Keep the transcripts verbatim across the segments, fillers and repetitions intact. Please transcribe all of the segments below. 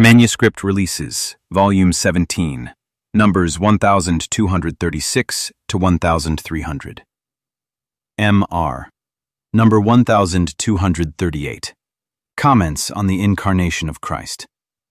Manuscript Releases, Volume seventeen, numbers one thousand two hundred thirty-six to one thousand three hundred. M R. Number one thousand two hundred thirty-eight. Comments on the Incarnation of Christ.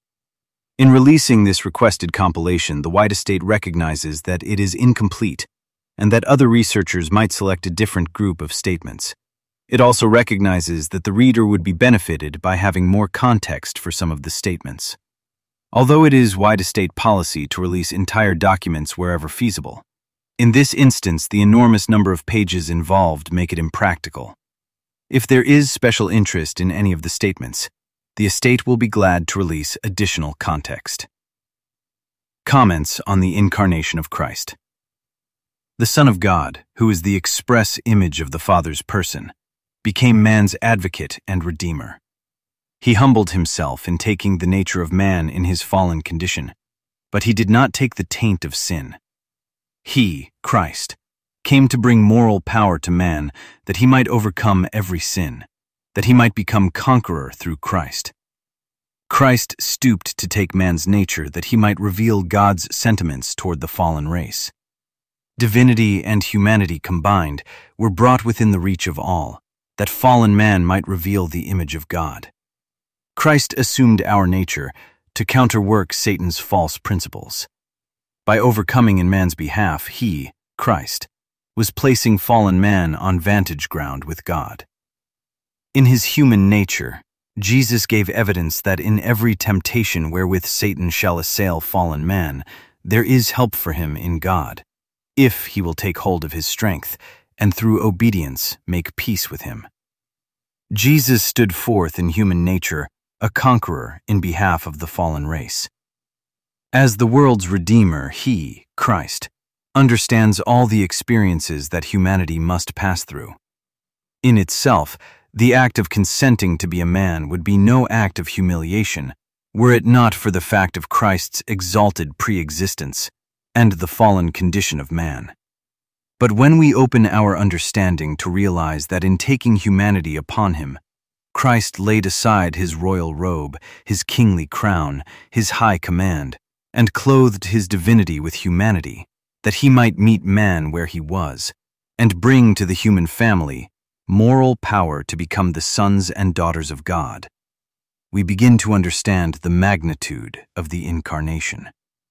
In releasing this requested compilation, the White Estate recognizes that it is incomplete and that other researchers might select a different group of statements. It also recognizes that the reader would be benefited by having more context for some of the statements. Although it is White Estate policy to release entire documents wherever feasible, in this instance the enormous number of pages involved make it impractical. If there is special interest in any of the statements, the estate will be glad to release additional context. Comments on the Incarnation of Christ. The Son of God, who is the express image of the Father's person, became man's advocate and redeemer. He humbled himself in taking the nature of man in his fallen condition, but he did not take the taint of sin. He, Christ, came to bring moral power to man that he might overcome every sin, that he might become conqueror through Christ. Christ stooped to take man's nature that he might reveal God's sentiments toward the fallen race. Divinity and humanity combined were brought within the reach of all, that fallen man might reveal the image of God. Christ assumed our nature to counterwork Satan's false principles. By overcoming in man's behalf, he, Christ, was placing fallen man on vantage ground with God. In his human nature, Jesus gave evidence that in every temptation wherewith Satan shall assail fallen man, there is help for him in God, if he will take hold of his strength and through obedience make peace with him. Jesus stood forth in human nature a conqueror in behalf of the fallen race. As the world's Redeemer, he, Christ, understands all the experiences that humanity must pass through. In itself, the act of consenting to be a man would be no act of humiliation were it not for the fact of Christ's exalted pre-existence and the fallen condition of man. But when we open our understanding to realize that in taking humanity upon him, Christ laid aside his royal robe, his kingly crown, his high command, and clothed his divinity with humanity, that he might meet man where he was, and bring to the human family moral power to become the sons and daughters of God, we begin to understand the magnitude of the Incarnation.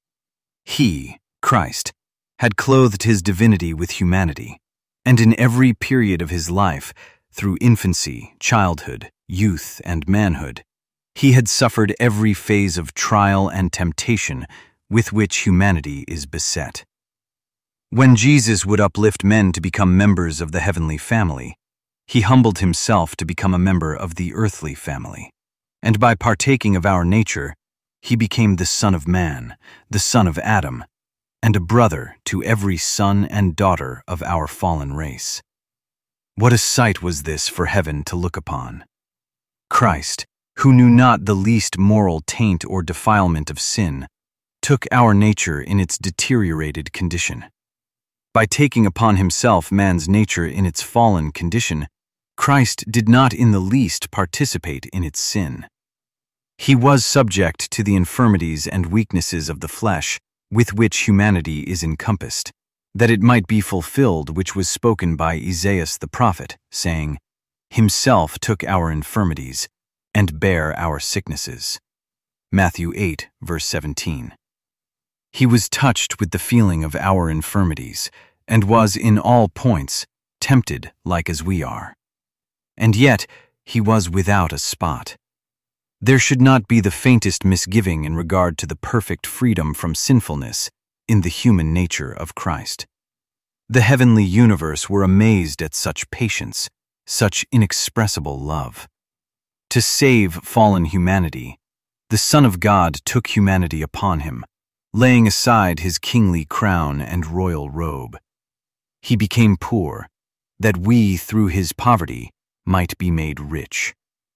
He, Christ, had clothed his divinity with humanity, and in every period of his life, through infancy, childhood, youth, and manhood, he had suffered every phase of trial and temptation with which humanity is beset. When Jesus would uplift men to become members of the heavenly family, he humbled himself to become a member of the earthly family, and by partaking of our nature, he became the Son of Man, the son of Adam, and a brother to every son and daughter of our fallen race. What a sight was this for heaven to look upon! Christ, who knew not the least moral taint or defilement of sin, took our nature in its deteriorated condition. By taking upon himself man's nature in its fallen condition, Christ did not in the least participate in its sin. He was subject to the infirmities and weaknesses of the flesh with which humanity is encompassed, that it might be fulfilled which was spoken by Isaiah the prophet, saying, Himself took our infirmities, and bare our sicknesses. Matthew eight, verse seventeen. He was touched with the feeling of our infirmities, and was in all points tempted like as we are. And yet he was without a spot. There should not be the faintest misgiving in regard to the perfect freedom from sinfulness in the human nature of Christ. The heavenly universe were amazed at such patience, such inexpressible love. To save fallen humanity, the Son of God took humanity upon him, laying aside his kingly crown and royal robe. He became poor, that we, through his poverty, might be made rich.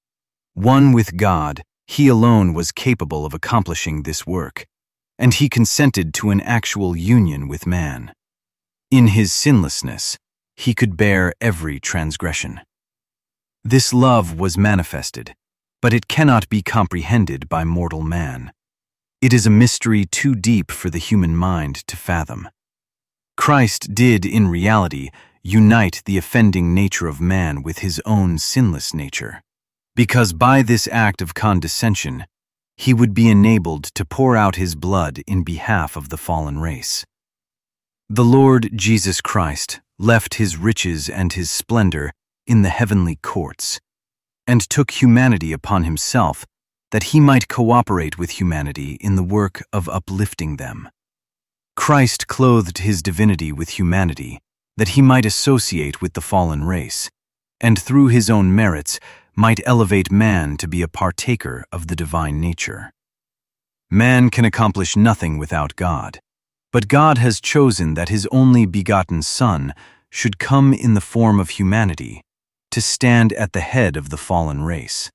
One with God, he alone was capable of accomplishing this work, and he consented to an actual union with man. In his sinlessness, he could bear every transgression. This love was manifested but it cannot be comprehended by mortal man. It is a mystery too deep for the human mind to fathom. Christ did, in reality, unite the offending nature of man with his own sinless nature, because by this act of condescension, he would be enabled to pour out his blood in behalf of the fallen race. The Lord Jesus Christ left his riches and his splendor in the heavenly courts, and took humanity upon himself that he might cooperate with humanity in the work of uplifting them. Christ clothed his divinity with humanity that he might associate with the fallen race, and through his own merits might elevate man to be a partaker of the divine nature. Man can accomplish nothing without God, but God has chosen that his only begotten Son should come in the form of humanity to stand at the head of the fallen race.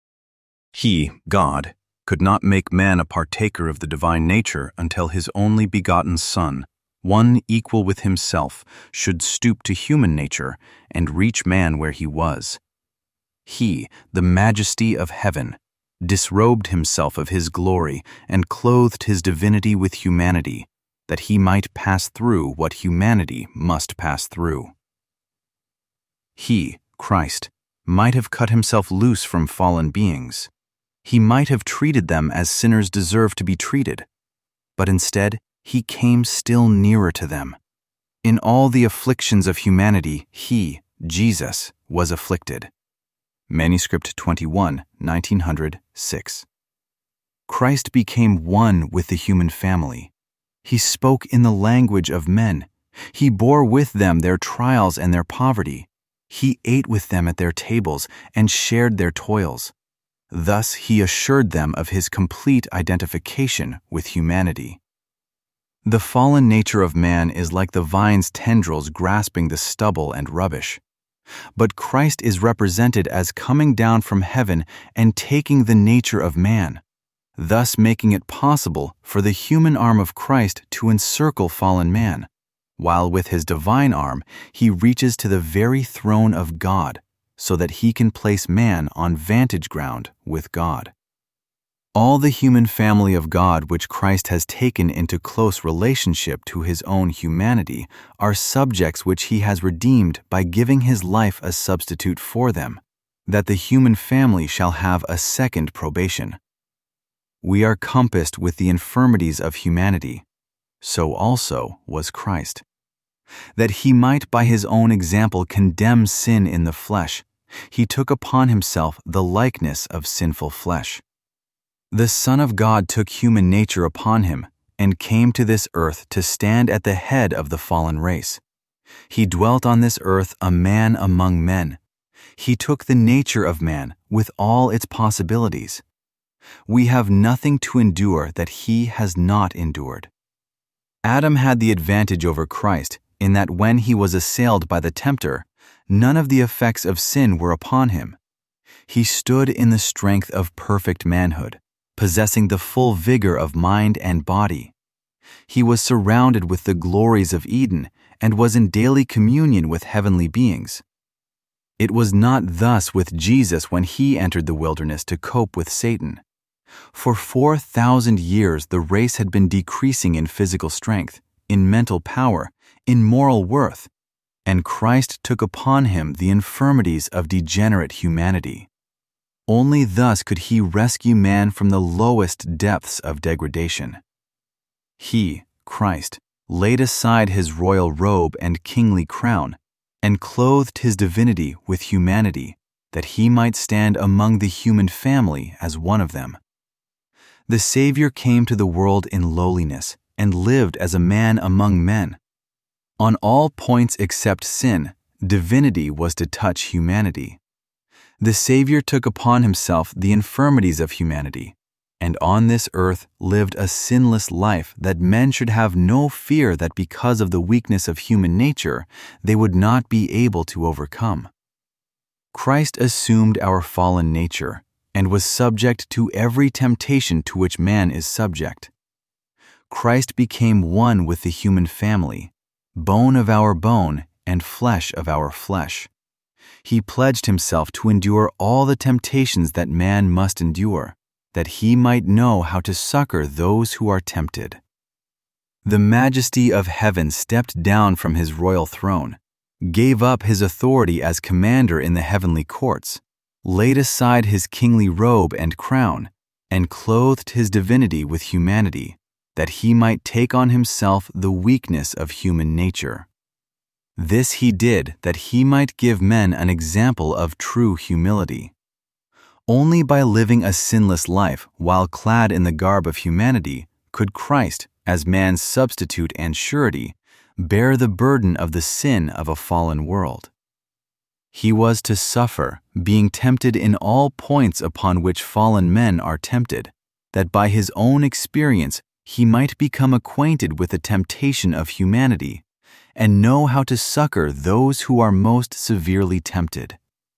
He, God, could not make man a partaker of the divine nature until his only begotten Son, one equal with himself, should stoop to human nature and reach man where he was. He, the majesty of heaven, disrobed himself of his glory and clothed his divinity with humanity, that he might pass through what humanity must pass through. He, Christ, might have cut himself loose from fallen beings. He might have treated them as sinners deserve to be treated, but instead he came still nearer to them. In all the afflictions of humanity, he, Jesus, was afflicted. Manuscript twenty-one, nineteen oh six. Christ became one with the human family. He spoke in the language of men. He bore with them their trials and their poverty. He ate with them at their tables and shared their toils. Thus he assured them of his complete identification with humanity. The fallen nature of man is like the vine's tendrils grasping the stubble and rubbish. But Christ is represented as coming down from heaven and taking the nature of man, thus making it possible for the human arm of Christ to encircle fallen man, while with his divine arm he reaches to the very throne of God, so that he can place man on vantage ground with God. All the human family of God which Christ has taken into close relationship to his own humanity are subjects which he has redeemed by giving his life a substitute for them, that the human family shall have a second probation. We are compassed with the infirmities of humanity. So also was Christ. That he might by his own example condemn sin in the flesh, he took upon himself the likeness of sinful flesh. The Son of God took human nature upon him and came to this earth to stand at the head of the fallen race. He dwelt on this earth a man among men. He took the nature of man with all its possibilities. We have nothing to endure that he has not endured. Adam had the advantage over Christ in that when he was assailed by the tempter, none of the effects of sin were upon him. He stood in the strength of perfect manhood, possessing the full vigor of mind and body. He was surrounded with the glories of Eden and was in daily communion with heavenly beings. It was not thus with Jesus when he entered the wilderness to cope with Satan. For four thousand years the race had been decreasing in physical strength, in mental power, in moral worth, and Christ took upon him the infirmities of degenerate humanity. Only thus could he rescue man from the lowest depths of degradation. He, Christ, laid aside his royal robe and kingly crown, and clothed his divinity with humanity, that he might stand among the human family as one of them. The Savior came to the world in lowliness and lived as a man among men. On all points except sin, divinity was to touch humanity. The Savior took upon himself the infirmities of humanity, and on this earth lived a sinless life that men should have no fear that because of the weakness of human nature, they would not be able to overcome. Christ assumed our fallen nature and was subject to every temptation to which man is subject. Christ became one with the human family, bone of our bone and flesh of our flesh. He pledged himself to endure all the temptations that man must endure, that he might know how to succor those who are tempted. The majesty of heaven stepped down from his royal throne, gave up his authority as commander in the heavenly courts, laid aside his kingly robe and crown, and clothed his divinity with humanity, that he might take on himself the weakness of human nature. This he did that he might give men an example of true humility. Only by living a sinless life while clad in the garb of humanity could Christ, as man's substitute and surety, bear the burden of the sin of a fallen world. He was to suffer, being tempted in all points upon which fallen men are tempted, that by his own experience he might become acquainted with the temptation of humanity, and know how to succor those who are most severely tempted.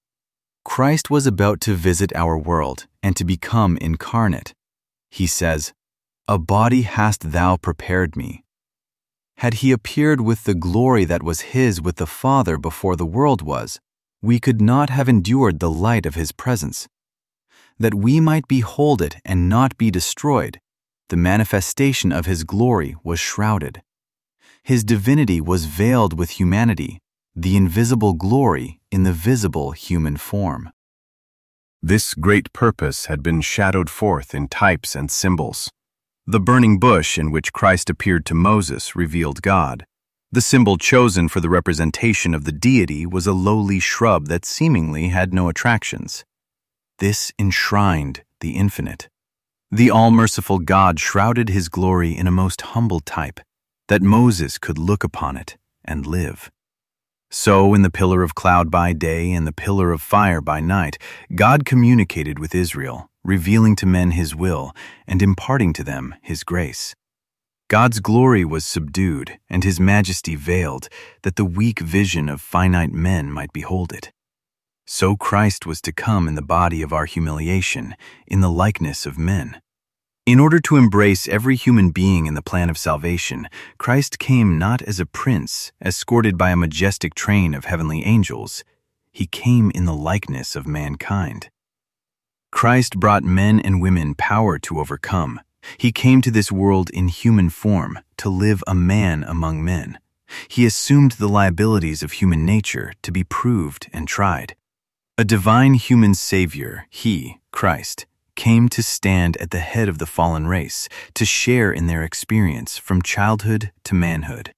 Christ was about to visit our world and to become incarnate. He says, "A body hast thou prepared me." Had he appeared with the glory that was his with the Father before the world was, we could not have endured the light of his presence. That we might behold it and not be destroyed, the manifestation of his glory was shrouded. His divinity was veiled with humanity, the invisible glory in the visible human form. This great purpose had been shadowed forth in types and symbols. The burning bush in which Christ appeared to Moses revealed God. The symbol chosen for the representation of the deity was a lowly shrub that seemingly had no attractions. This enshrined the infinite. The all-merciful God shrouded his glory in a most humble type, that Moses could look upon it and live. So, in the pillar of cloud by day and the pillar of fire by night, God communicated with Israel, revealing to men his will and imparting to them his grace. God's glory was subdued and his majesty veiled, that the weak vision of finite men might behold it. So Christ was to come in the body of our humiliation, in the likeness of men. In order to embrace every human being in the plan of salvation, Christ came not as a prince, escorted by a majestic train of heavenly angels. He came in the likeness of mankind. Christ brought men and women power to overcome. He came to this world in human form, to live a man among men. He assumed the liabilities of human nature to be proved and tried. A divine human Savior, he, Christ, came to stand at the head of the fallen race, to share in their experience from childhood to manhood.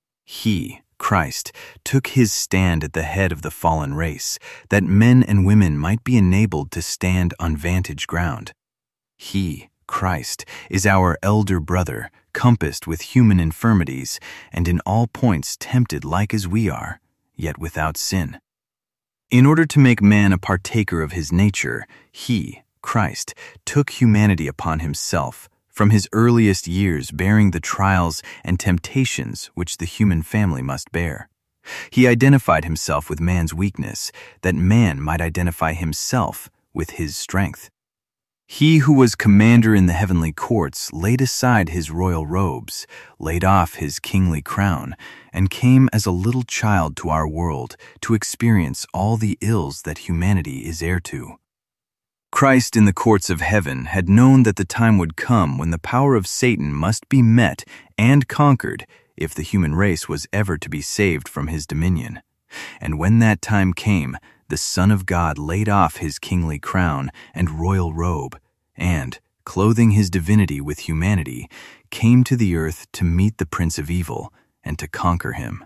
He, Christ, took his stand at the head of the fallen race, that men and women might be enabled to stand on vantage ground. He, Christ, is our elder brother, compassed with human infirmities, and in all points tempted like as we are, yet without sin. In order to make man a partaker of his nature, he, Christ, took humanity upon himself, from his earliest years bearing the trials and temptations which the human family must bear. He identified himself with man's weakness, that man might identify himself with his strength. He who was commander in the heavenly courts laid aside his royal robes, laid off his kingly crown, and came as a little child to our world to experience all the ills that humanity is heir to. Christ in the courts of heaven had known that the time would come when the power of Satan must be met and conquered if the human race was ever to be saved from his dominion. And when that time came, the Son of God laid off his kingly crown and royal robe, and, clothing his divinity with humanity, came to the earth to meet the Prince of Evil and to conquer him.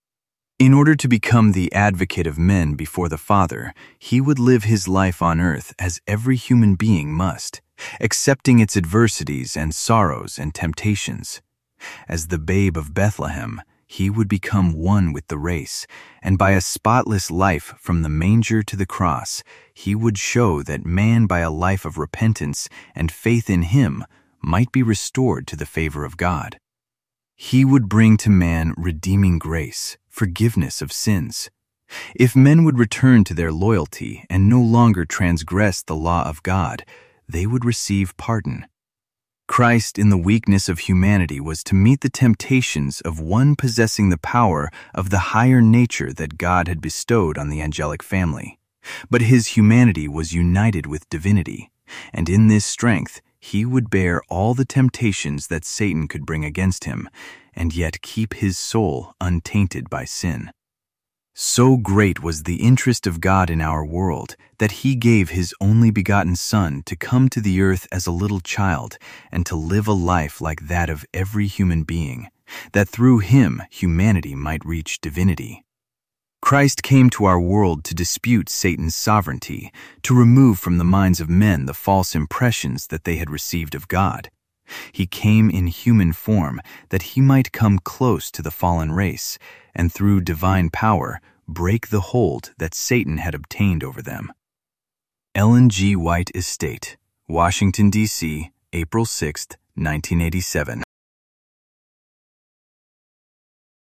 In order to become the advocate of men before the Father, he would live his life on earth as every human being must, accepting its adversities and sorrows and temptations. As the babe of Bethlehem, he would become one with the race, and by a spotless life from the manger to the cross, he would show that man by a life of repentance and faith in him might be restored to the favor of God. He would bring to man redeeming grace, forgiveness of sins. If men would return to their loyalty and no longer transgress the law of God, they would receive pardon. Christ, in the weakness of humanity, was to meet the temptations of one possessing the power of the higher nature that God had bestowed on the angelic family. But his humanity was united with divinity, and in this strength he would bear all the temptations that Satan could bring against him, and yet keep his soul untainted by sin. So great was the interest of God in our world that he gave his only begotten Son to come to the earth as a little child and to live a life like that of every human being, that through him humanity might reach divinity. Christ came to our world to dispute Satan's sovereignty, to remove from the minds of men the false impressions that they had received of God. He came in human form that he might come close to the fallen race, and through divine power break the hold that Satan had obtained over them. Ellen G. White Estate, Washington, D C, April sixth, nineteen eighty-seven.